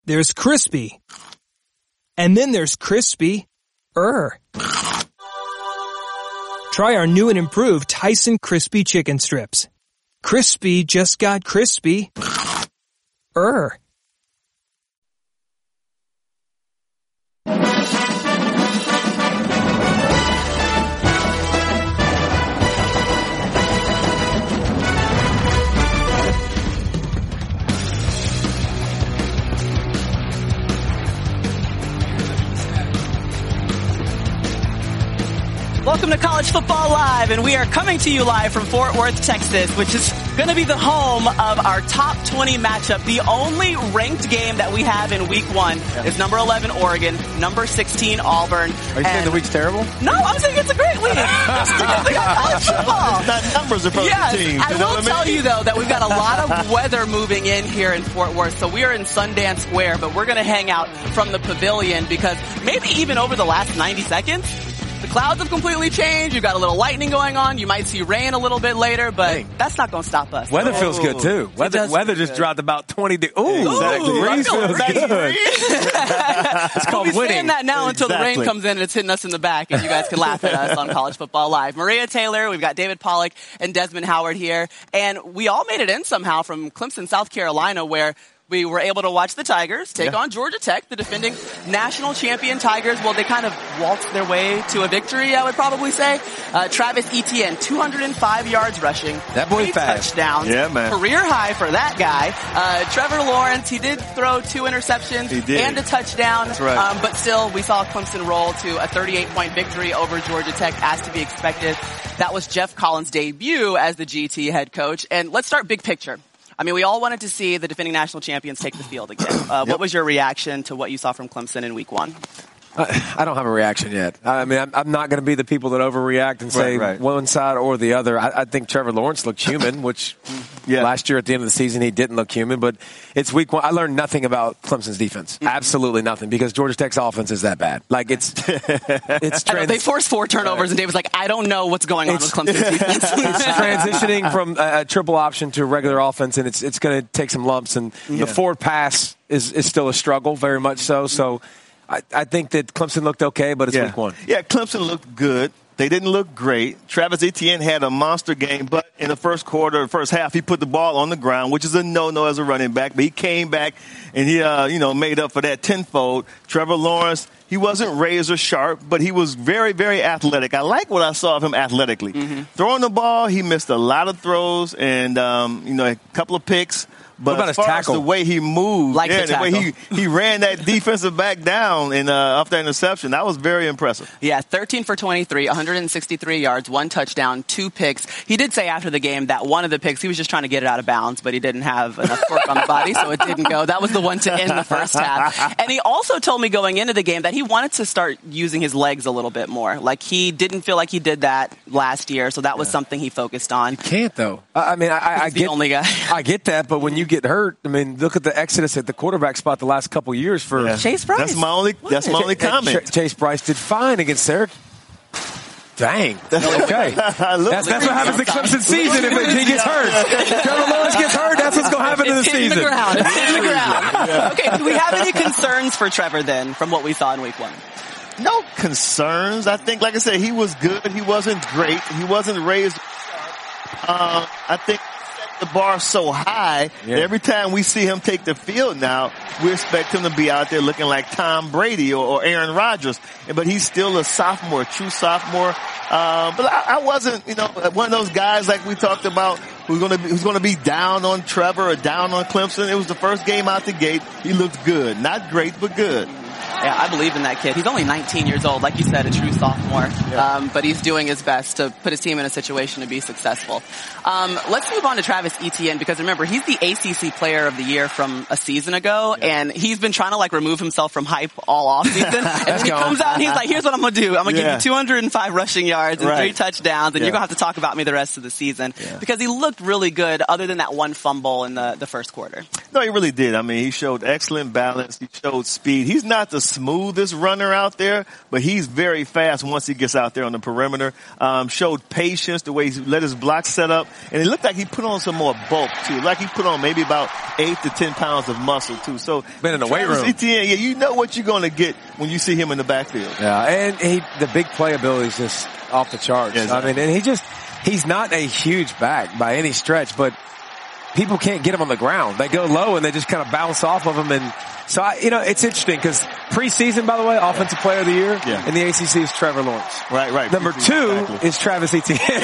There's crispy. And then there's crispy. Try our new and improved Tyson Crispy Chicken Strips. Crispy just got crispy. Welcome to College Football Live, and we are coming to you live from Fort Worth, Texas, which is going to be the home of our top 20 matchup. The only ranked game that we have in week 1 is number 11 Oregon, number 16 Auburn. Are you saying the week's terrible? No, I'm saying it's a great week. Because we got college football. Not numbers approach the teams. I will tell you, though, that we've got a lot of weather moving in here in Fort Worth. So we are in Sundance Square, but we're going to hang out from the pavilion because maybe even over the last 90 seconds, the clouds have completely changed. You've got a little lightning going on. You might see rain a little bit later, but that's not going to stop us. Weather feels good, too. Weather just dropped about 20 degrees. Exactly. Breeze feels good. It's called we'll be winning. saying that now until the rain comes in and it's hitting us in the back, and you guys can laugh at us on College Football Live. Maria Taylor, we've got David Pollack and Desmond Howard here, and we all made it in somehow from Clemson, South Carolina, where we were able to watch the Tigers take on Georgia Tech, the defending national champion Tigers. Well, they kind of waltzed their way to a victory, I would probably say. Travis Etienne, 205 yards rushing. That boy 3 fast. touchdowns. Yeah, man. Career high for that guy. Trevor Lawrence, he did throw 2 interceptions and a touchdown. That's right. But still, we saw Clemson roll to a 38-point victory over Georgia Tech, as to be expected. That was Jeff Collins' debut as the GT head coach. And let's start big picture. I mean, we all wanted to see the defending national champions take the field again. What was your reaction to what you saw from Clemson in week 1? I don't have a reaction yet. I mean, I'm not going to be the people that overreact and say one side or the other. I think Trevor Lawrence looked human, which last year at the end of the season he didn't look human. But it's week 1. I learned nothing about Clemson's defense. Absolutely nothing, because Georgia Tech's offense is that bad. Like it's they forced 4 turnovers, and Dave was like, I don't know what's going on with Clemson's defense. It's transitioning from a triple option to a regular offense, and it's going to take some lumps. And the forward pass is still a struggle, very much so. So I think that Clemson looked okay, but it's week 1. Yeah, Clemson looked good. They didn't look great. Travis Etienne had a monster game, but in the first quarter, first half, he put the ball on the ground, which is a no-no as a running back. But he came back and he, made up for that tenfold. Trevor Lawrence, he wasn't razor sharp, but he was very, very athletic. I like what I saw of him athletically. Throwing the ball, he missed a lot of throws and, a couple of picks. But what about as far his tackle? as the way he moved, the way he ran that defensive back down and off that interception, that was very impressive. Yeah, 13 for 23, 163 yards, 1 touchdown, 2 picks. He did say after the game that one of the picks, he was just trying to get it out of bounds, but he didn't have enough torque on the body, so it didn't go. That was the one to end the first half. And he also told me going into the game that he wanted to start using his legs a little bit more. Like, he didn't feel like he did that last year, so that was something he focused on. You can't, though. I mean, I get the only guy. I get that, but when you get hurt, I mean, look at the exodus at the quarterback spot the last couple years for Chase Bryce. That's my only comment. Chase Bryce did fine against Eric. Dang. Okay. That's what happens in Clemson season if he gets hurt. Trevor Lawrence gets hurt, that's what's going to happen in the season. It's hitting the ground. Okay, do we have any concerns for Trevor then from what we saw in week 1? No concerns. I think, like I said, he was good. He wasn't great. He wasn't raised. I think the bar so high that every time we see him take the field now, we expect him to be out there looking like Tom Brady or Aaron Rodgers. But he's still a sophomore, a true sophomore. But I wasn't, one of those guys like we talked about who's going to be down on Trevor or down on Clemson. It was the first game out the gate. He looked good. Not great, but good. Yeah, I believe in that kid. He's only 19 years old, like you said, a true sophomore. But he's doing his best to put his team in a situation to be successful. Let's move on to Travis Etienne, because remember, he's the ACC Player of the Year from a season ago, and he's been trying to remove himself from hype all off season. And then he comes out and he's like, here's what I'm going to do. I'm going to give you 205 rushing yards and 3 touchdowns, and you're going to have to talk about me the rest of the season. Because he looked really good other than that one fumble in the first quarter. No, he really did. I mean, he showed excellent balance. He showed speed. He's not the smoothest runner out there, but he's very fast once he gets out there on the perimeter. Showed patience, the way he let his block set up, and it looked like he put on some more bulk too. Like he put on maybe about 8 to 10 pounds of muscle too. So been in the weight room. Etienne, yeah, you know what you're going to get when you see him in the backfield. Yeah, and the big playability is just off the charts. Yes. I mean, and he's not a huge back by any stretch, but people can't get him on the ground. They go low and they just kind of bounce off of him. And so, it's interesting because preseason, by the way, Offensive Player of the Year in the ACC is Trevor Lawrence. Right. Number 2 is Travis Etienne. So,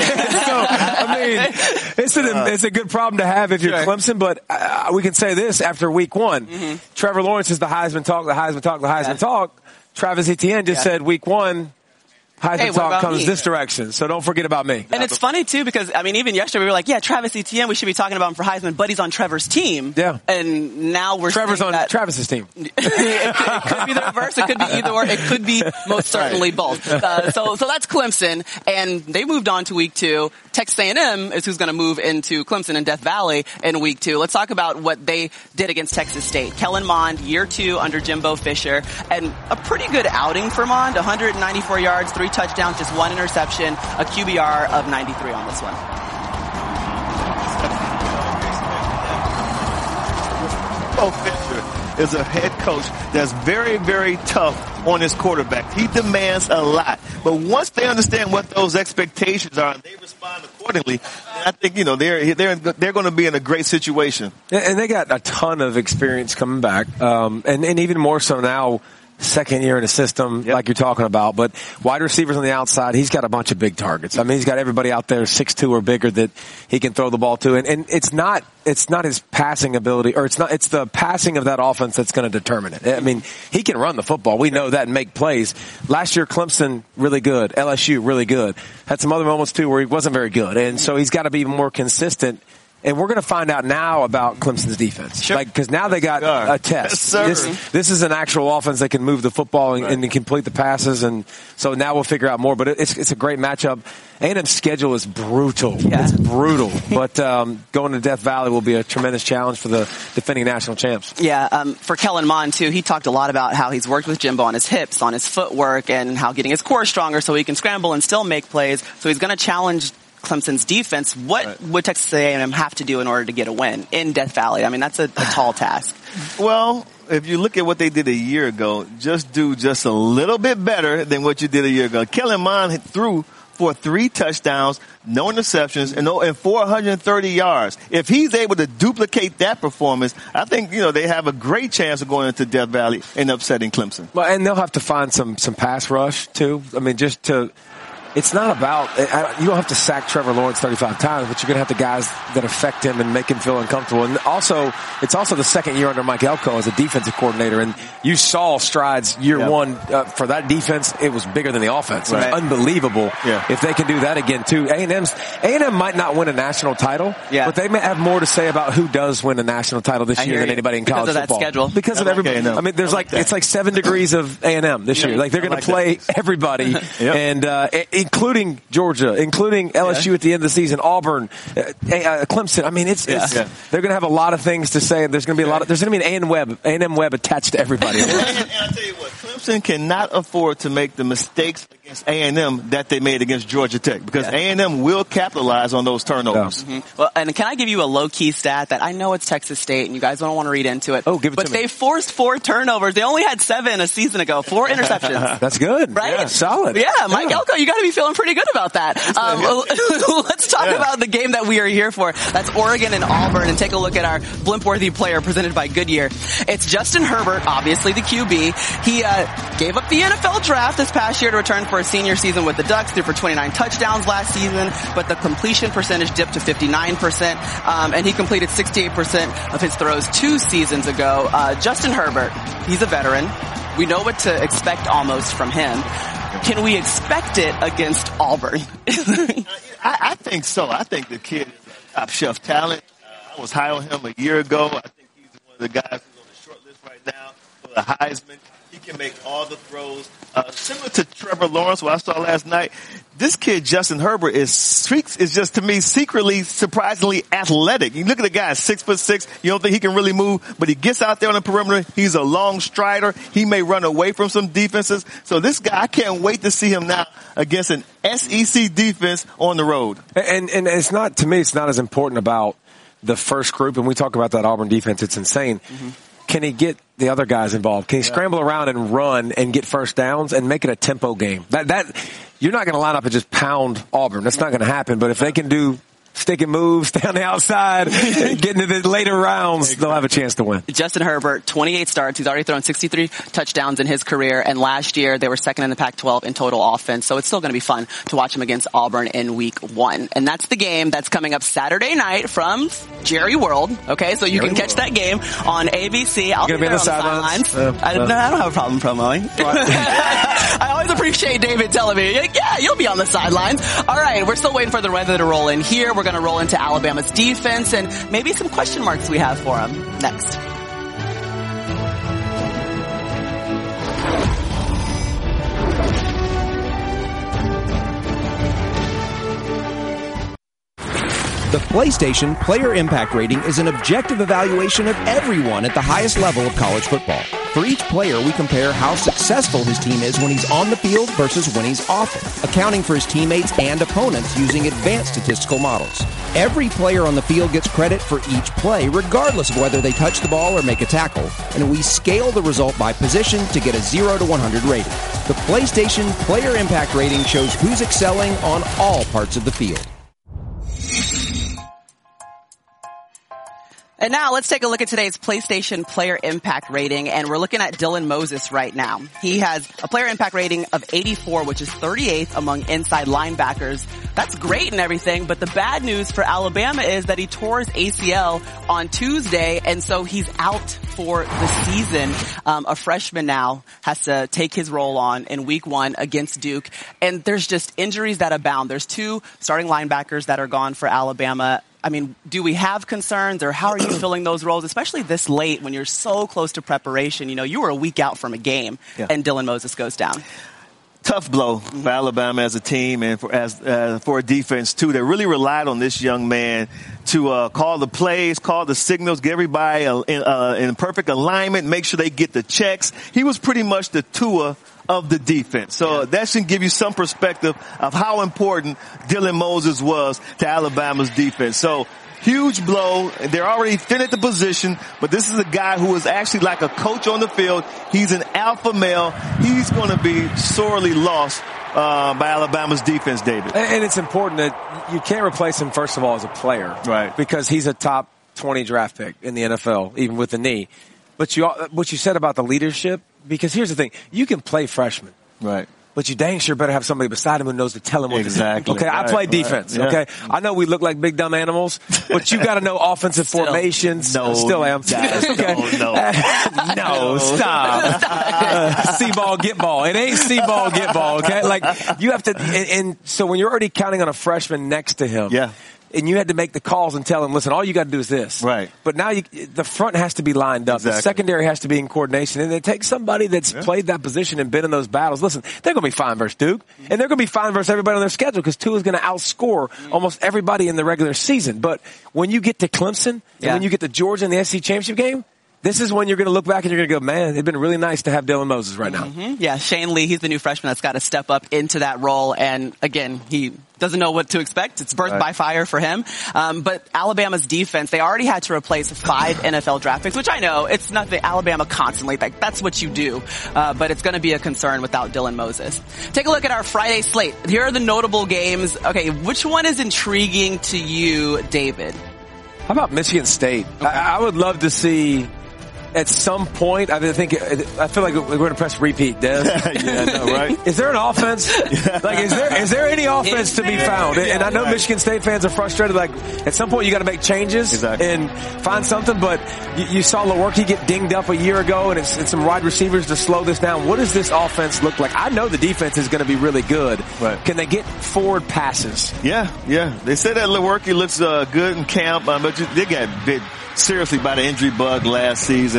it's a good problem to have if you're Clemson, but we can say this after week 1. Mm-hmm. Trevor Lawrence is the Heisman talk. Travis Etienne just said week 1, Heisman talk comes this direction, so don't forget about me. And it's funny, too, because, even yesterday we were like, Travis Etienne, we should be talking about him for Heisman, but he's on Trevor's team. Yeah. And now Trevor's on Travis's team. it could be the reverse, it could be either or, it could be most certainly both. So that's Clemson, and they moved on to week 2. Texas A&M is who's going to move into Clemson and Death Valley in week 2. Let's talk about what they did against Texas State. Kellen Mond, year 2 under Jimbo Fisher, and a pretty good outing for Mond, 194 yards, 3 touchdowns, just 1 interception, a QBR of 93 on this one. Fisher is a head coach that's very, very tough on his quarterback. He demands a lot. But once they understand what those expectations are and they respond accordingly, I think, they're going to be in a great situation. And they got a ton of experience coming back. And even more so now, second year in a system like you're talking about, but wide receivers on the outside, he's got a bunch of big targets. He's got everybody out there 6'2" or bigger that he can throw the ball to. And it's not his passing ability, or it's the passing of that offense that's going to determine it. He can run the football. We know that and make plays. Last year, Clemson, really good. LSU, really good. Had some other moments too where he wasn't very good. And so he's got to be even more consistent. And we're going to find out now about Clemson's defense. Sure. Because now they got a test. Yes, this is an actual offense that can move the football and complete the passes. And so now we'll figure out more. But it's a great matchup. A&M's schedule is brutal. Yeah. It's brutal. But going to Death Valley will be a tremendous challenge for the defending national champs. Yeah, for Kellen Mond, too, he talked a lot about how he's worked with Jimbo on his hips, on his footwork, and how getting his core stronger so he can scramble and still make plays. So he's going to challenge Clemson's defense. What would Texas A&M have to do in order to get a win in Death Valley? That's a tall task. Well, if you look at what they did a year ago, just do just a little bit better than what you did a year ago. Kellen Mond threw for 3 touchdowns, no interceptions, and 430 yards. If he's able to duplicate that performance, I think, they have a great chance of going into Death Valley and upsetting Clemson. Well, and they'll have to find some pass rush, too. It's not about, you don't have to sack Trevor Lawrence 35 times, but you're going to have the guys that affect him and make him feel uncomfortable. And also, it's also the second year under Mike Elko as a defensive coordinator. And you saw strides year 1 for that defense. It was bigger than the offense. It was unbelievable if they can do that again, too. A&M might not win a national title, but they may have more to say about who does win a national title this year than anybody in college football. Because of that schedule. Because of everybody. There's it's like 7 degrees of A&M this year. They're going to play everybody. And, including Georgia, including LSU at the end of the season, Auburn, Clemson. They're going to have a lot of things to say. There's going to be there's going to be an A&M web attached to everybody. And I'll tell you what, Clemson cannot afford to make the mistakes against A&M that they made against Georgia Tech, because A&M will capitalize on those turnovers. Yeah. Mm-hmm. Well, and can I give you a low-key stat that I know it's Texas State and you guys don't want to read into it. Oh, give it to me. But they forced 4 turnovers. They only had 7 a season ago. 4 interceptions. That's good. Right? Yeah, solid. Yeah, Mike Elko, you got to be feeling pretty good about that. Let's talk about the game that we are here for. That's Oregon and Auburn, and take a look at our Blimpworthy player presented by Goodyear. It's Justin Herbert, obviously the QB. He gave up the NFL draft this past year to return for a senior season with the Ducks. Threw for 29 touchdowns last season, but the completion percentage dipped to 59%, and he completed 68% of his throws 2 seasons ago. Justin Herbert, he's a veteran. We know what to expect almost from him. Can we expect it against Auburn? I think so. I think the kid is a top shelf talent. I was high on him a year ago. I think he's one of the guys who's on the short list right now for the Heisman. He can make all the throws. Similar to Trevor Lawrence, what I saw last night, this kid, Justin Herbert, is just, to me, secretly, surprisingly athletic. You look at the guy, 6'6", you don't think he can really move, but he gets out there on the perimeter. He's a long strider. He may run away from some defenses. So this guy, I can't wait to see him now against an SEC defense on the road. And it's not, to me, it's not as important about the first group, and we talk about that Auburn defense, it's insane. Mm-hmm. Can he get the other guys involved? Can he scramble around and run and get first downs and make it a tempo game? That you're not going to line up and just pound Auburn. That's not going to happen. But if they can do stick and move, stay on the outside, get into the later rounds, they'll have a chance to win. Justin Herbert, 28 starts. He's already thrown 63 touchdowns in his career. And last year, they were second in the Pac-12 in total offense. So it's still going to be fun to watch him against Auburn in week 1. And that's the game that's coming up Saturday night from Jerry World. Okay, so you can catch that game on ABC. I'll be there on the sidelines. I don't have a problem promoing. I always appreciate David telling me, yeah, you'll be on the sidelines. All right, we're still waiting for the weather to roll in here. We're going to roll into Alabama's defense and maybe some question marks we have for them next. The PlayStation Player Impact Rating is an objective evaluation of everyone at the highest level of college football. For each player, we compare how successful his team is when he's on the field versus when he's off it, accounting for his teammates and opponents using advanced statistical models. Every player on the field gets credit for each play, regardless of whether they touch the ball or make a tackle, and we scale the result by position to get a 0 to 100 rating. The PlayStation Player Impact Rating shows who's excelling on all parts of the field. And now let's take a look at today's PlayStation Player Impact Rating, and we're looking at Dylan Moses right now. He has a player impact rating of 84, which is 38th among inside linebackers. That's great and everything, but the bad news for Alabama is that he tore his ACL on Tuesday, and so he's out for the season. A freshman now has to take his role on in week 1 against Duke, and there's just injuries that abound. There's 2 starting linebackers that are gone for Alabama. I mean, do we have concerns, or how are you filling those roles, especially this late when you're so close to preparation? You know, you were a week out from a game, and Dylan Moses goes down. Tough blow for Alabama as a team and for a defense, too. They really relied on this young man to call the plays, call the signals, get everybody in perfect alignment, make sure they get the checks. He was pretty much the Tua of the defense. So that should give you some perspective of how important Dylan Moses was to Alabama's defense. So huge blow. They're already thin at the position, but this is a guy who is actually like a coach on the field. He's an alpha male. He's going to be sorely lost by Alabama's defense, David. And it's important that you can't replace him, first of all, as a player. Right. Because he's a top 20 draft pick in the NFL, even with the knee. But what you said about the leadership, because here's the thing, you can play freshman. Right. But you dang sure better have somebody beside him who knows to tell him what to do. Okay, right, I play defense, okay? I know we look like big dumb animals, but you got to know offensive formations. No, still am. Okay. No, stop. See ball, get ball. It ain't see ball, get ball, okay? Like, you have to, and so when you're already counting on a freshman next to him. Yeah. And you had to make the calls and tell him, listen, all you got to do is this. Right. But now the front has to be lined up. Exactly. The secondary has to be in coordination. And it takes somebody that's played that position and been in those battles. Listen, they're going to be fine versus Duke. And they're going to be fine versus everybody on their schedule because Tua is going to outscore almost everybody in the regular season. But when you get to Clemson and when you get to Georgia in the SEC championship game, this is when you're going to look back and you're going to go, man, it'd been really nice to have Dylan Moses right now. Mm-hmm. Yeah, Shane Lee, he's the new freshman that's got to step up into that role. And again, he doesn't know what to expect. It's birth by fire for him. But Alabama's defense, they already had to replace 5 NFL draft picks, which I know it's nothing. Alabama constantly, that's what you do. But it's going to be a concern without Dylan Moses. Take a look at our Friday slate. Here are the notable games. Okay, which one is intriguing to you, David? How about Michigan State? Okay. I would love to see at some point, I feel like we're going to press repeat, Des. Yeah, no, right? Is there an offense? Like, is there any offense to be found? And I know Michigan State fans are frustrated. Like, at some point you got to make changes and find something. But you saw Lewerke get dinged up a year ago, and it's some wide receivers to slow this down. What does this offense look like? I know the defense is going to be really good. Right. Can they get forward passes? Yeah. They said that Lewerke looks good in camp, but they got bit seriously by the injury bug last season.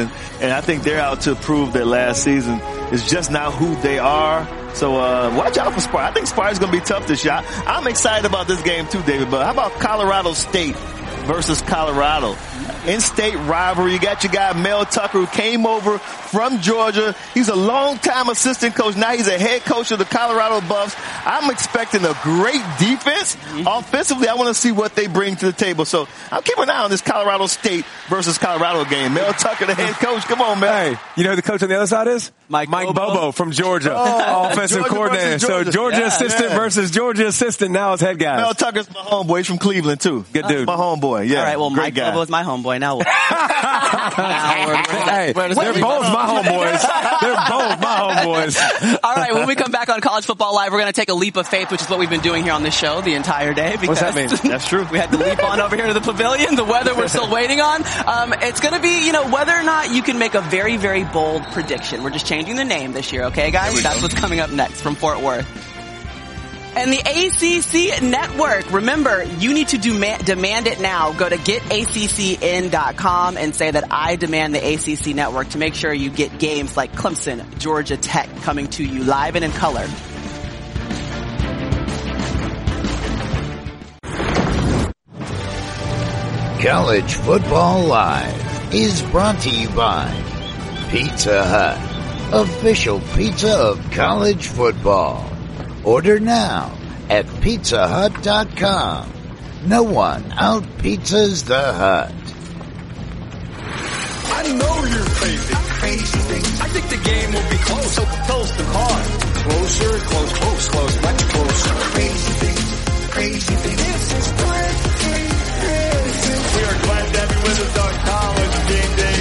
season, and I think they're out to prove that last season is just not who they are. So watch out for Sparty. I think Sparty's going to be tough this year. I'm excited about this game too, David, but how about Colorado State versus Colorado? In-state rivalry. You got your guy Mel Tucker, who came over from Georgia. He's a long-time assistant coach. Now he's a head coach of the Colorado Buffs. I'm expecting a great defense. Offensively, I want to see what they bring to the table. So I'm keeping an eye on this Colorado State versus Colorado game. Mel Tucker, the head coach. Come on, Mel. Hey, you know who the coach on the other side is? Mike Bobo from Georgia. Offensive Georgia coordinator. So Georgia assistant versus Georgia assistant. Now it's head guys. Mel Tucker's my homeboy. He's from Cleveland, too. Good dude. My homeboy. Yeah. All right, well, Great Mike Bobo is my homeboy. Now we're Hey, they're both my homeboys. They're both my homeboys. All right, when we come back on College Football Live, we're going to take a leap of faith, which is what we've been doing here on this show the entire day. What's that mean? That's true. We had to leap on over here to the pavilion. The weather we're still waiting on. It's going to be, whether or not you can make a very, very bold prediction. We're just changing the name this year, okay, guys? That's what's coming up next from Fort Worth. And the ACC Network. Remember, you need to demand it now. Go to getaccn.com and say that I demand the ACC Network to make sure you get games like Clemson, Georgia Tech coming to you live and in color. College Football Live is brought to you by Pizza Hut, official pizza of college football. Order now at pizzahut.com. No one out-pizzas the Hut. I know you're crazy. Crazy things. I think the game will be close. So close to call. Closer, close, much closer. Crazy things. Crazy things. This is crazy. We are glad to have you with us on College Game Day.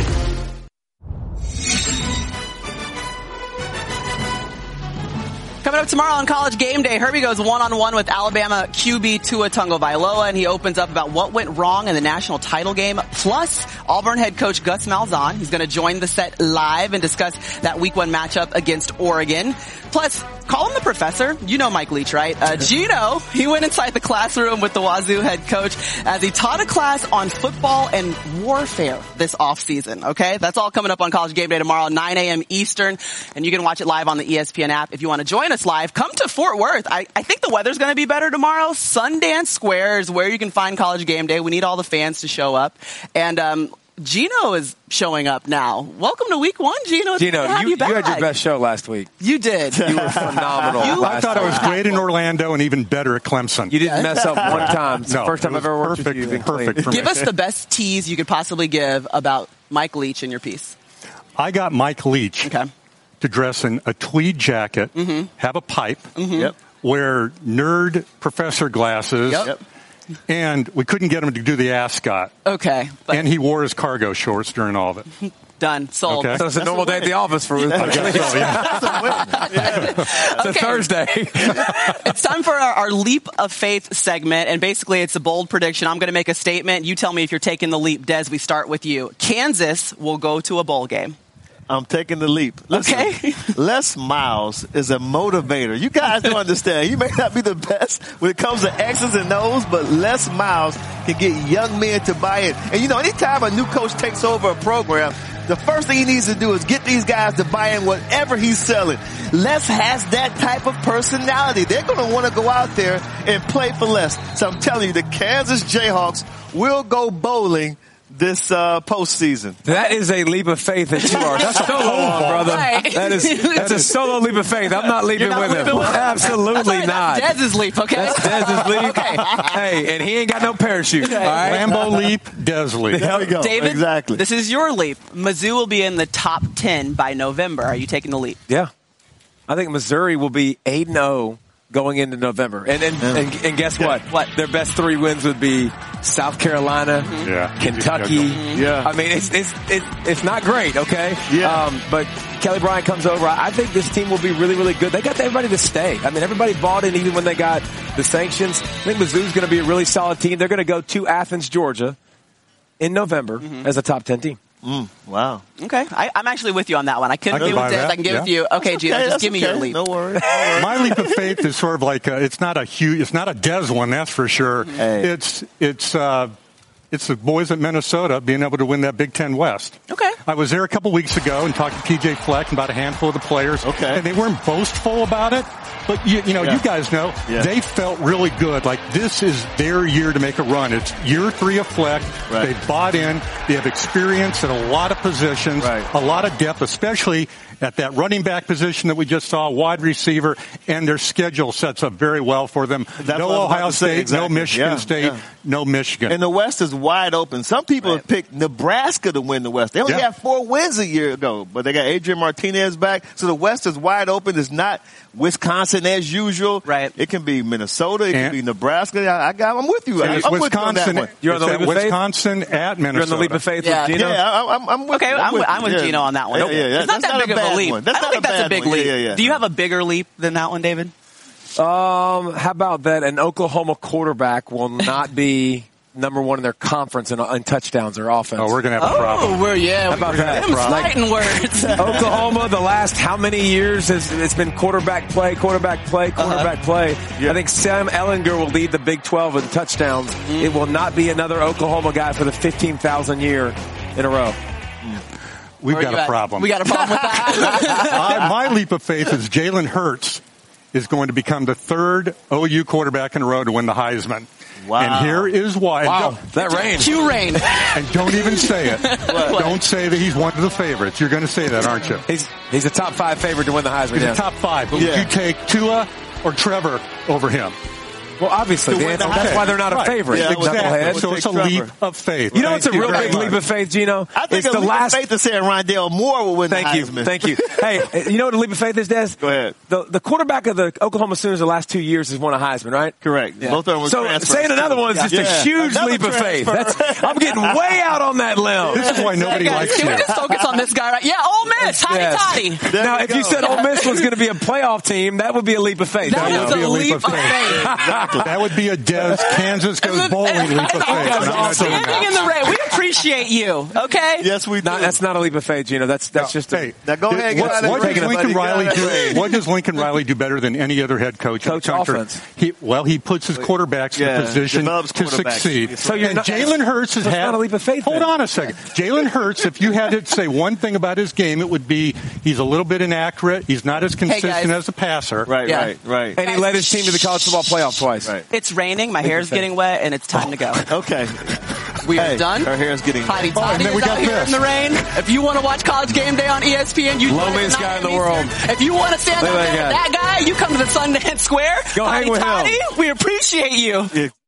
Coming up tomorrow on College Game Day, Herbie goes one-on-one with Alabama QB Tua Tagovailoa, and he opens up about what went wrong in the national title game. Plus, Auburn head coach Gus Malzahn, he's going to join the set live and discuss that Week 1 matchup against Oregon. Plus, call him the professor. You know Mike Leach, right? Gino, he went inside the classroom with the Wazoo head coach as he taught a class on football and warfare this offseason, okay? That's all coming up on College Game Day tomorrow, 9 a.m. Eastern, and you can watch it live on the ESPN app. If you want to join us live, come to Fort Worth. I think the weather's going to be better tomorrow. Sundance Square is where you can find College Game Day. We need all the fans to show up. And Gino is showing up now. Welcome to Week 1, Gino. Gino, you had your best show last week. You did. You were phenomenal. I thought I was great in Orlando and even better at Clemson. You didn't mess up one time. It's no, the first time I've ever worked with you. You've been perfect for me. Give us the best tease you could possibly give about Mike Leach in your piece. I got Mike Leach to dress in a tweed jacket, have a pipe, wear nerd professor glasses, and we couldn't get him to do the ascot. Okay. And he wore his cargo shorts during all of it. Done. Sold. Okay. So it's a normal day at the office for Ruth. It's a Thursday. It's time for our Leap of Faith segment, and basically it's a bold prediction. I'm going to make a statement. You tell me if you're taking the leap. Des, we start with you. Kansas will go to a bowl game. I'm taking the leap. Listen, okay. Les Miles is a motivator. You guys don't understand. You may not be the best when it comes to X's and O's, but Les Miles can get young men to buy in. And anytime a new coach takes over a program, the first thing he needs to do is get these guys to buy in whatever he's selling. Les has that type of personality. They're going to want to go out there and play for Les. So I'm telling you, the Kansas Jayhawks will go bowling this postseason. That is a leap of faith that you are solo on, brother. Right. That's a solo leap of faith. I'm not leaping with him. Absolutely not. That's Dez's leap, okay? That's Dez's leap. Okay. Hey, and he ain't got no parachute. Okay. All right? Lambeau leap, Des leap. There we go. David, exactly. This is your leap. Mizzou will be in the top 10 by November. Are you taking the leap? Yeah. I think Missouri will be 8-0 going into November. And guess what? What? Their best 3 wins would be South Carolina, Kentucky. Yeah. I mean, it's not great, okay? Yeah. But Kelly Bryant comes over. I think this team will be really, really good. They got everybody to stay. I mean, everybody bought in even when they got the sanctions. I think Mizzou's going to be a really solid team. They're going to go to Athens, Georgia in November as a top 10 team. Wow. Okay. I'm actually with you on that one. I couldn't give it to Des. I can give it to you. Okay, Gino, just give me your leap. No worries. My leap of faith is sort of like it's not a Des one, that's for sure. Hey. It's It's the boys at Minnesota being able to win that Big Ten West. Okay. I was there a couple weeks ago and talked to P.J. Fleck and about a handful of the players. Okay. And they weren't boastful about it. But, you guys know, they felt really good. Like, this is their year to make a run. It's year 3 of Fleck. Right. They bought in. They have experience in a lot of positions, a lot of depth, especially at that running back position that we just saw, wide receiver, and their schedule sets up very well for them. No Ohio State, no Michigan State, no Michigan. And the West is wide open. Some people have picked Nebraska to win the West. They only had 4 wins a year ago, but they got Adrian Martinez back. So the West is wide open. It's not Wisconsin as usual. Right. It can be Minnesota. It can be Nebraska. I'm with you. I'm Wisconsin, with you on that one. You're on the leap of faith? Wisconsin at Minnesota. You're on the leap of faith with Gino? Yeah, I'm with you. Okay, I'm with Gino on that one. Yeah. It's not that big of a leap. I don't think that's a big leap. Yeah. Do you have a bigger leap than that one, David? How about that? An Oklahoma quarterback will not be number 1 in their conference in touchdowns or offense. Oh, we're going to have a problem. How about that? Fighting words. Oklahoma, the last how many years it's been quarterback play. I think Sam Ehlinger will lead the Big 12 in touchdowns. It will not be another Oklahoma guy for the 15,000th year in a row. We've got a problem. We got a problem with that. My leap of faith is Jalen Hurts is going to become the 3rd OU quarterback in a row to win the Heisman. Wow. And here is why. Wow, that rain. Cue rain. And don't even say it. Don't say that he's one of the favorites. You're going to say that, aren't you? He's a top 5 favorite to win the Heisman. He's a top 5. But would you take Tua or Trevor over him? Well, obviously, that's why they're not a favorite. Yeah, exactly. So it's a leap of faith. You know what's a real big leap of faith, Gino? I think it's a leap of faith to say Rondale Moore will win the Heisman. Thank you. Hey, you know what a leap of faith is, Des? Go ahead. The quarterback of the Oklahoma Sooners the last 2 years has won a Heisman, right? Correct. Yeah. Both of them were transfers. So saying another one is just a huge leap of faith. I'm getting way out on that limb. This is why nobody likes you. Can we just focus on this guy? Right? Yeah, Ole Miss. Toddy. Now, if you said Ole Miss was going to be a playoff team, that would be a leap of faith. That would be a leap of faith. That would be a Kansas goes bowling leap of faith. Standing in the rain. We appreciate you, okay? Yes, we do. That's not a leap of faith, Gino. That's just a... Now go ahead. What does Lincoln Riley do better than any other head coach? Coach offense. He puts his quarterbacks in a position to succeed. So Jalen Hurts has had... not a leap of faith. Hold on a second. Jalen Hurts, if you had to say one thing about his game, it would be he's a little bit inaccurate. He's not as consistent as a passer. Right. And he led his team to the college football playoff twice. Right. It's raining. My hair's getting wet, and it's time to go. Okay. We are done. Our hair's getting wet. Toddy is out here in the rain. If you want to watch College Game Day on ESPN, you loneliest guy in the world. If you want to stand up there with that guy, you come to the Sundance Square. Go hang with him. We appreciate you.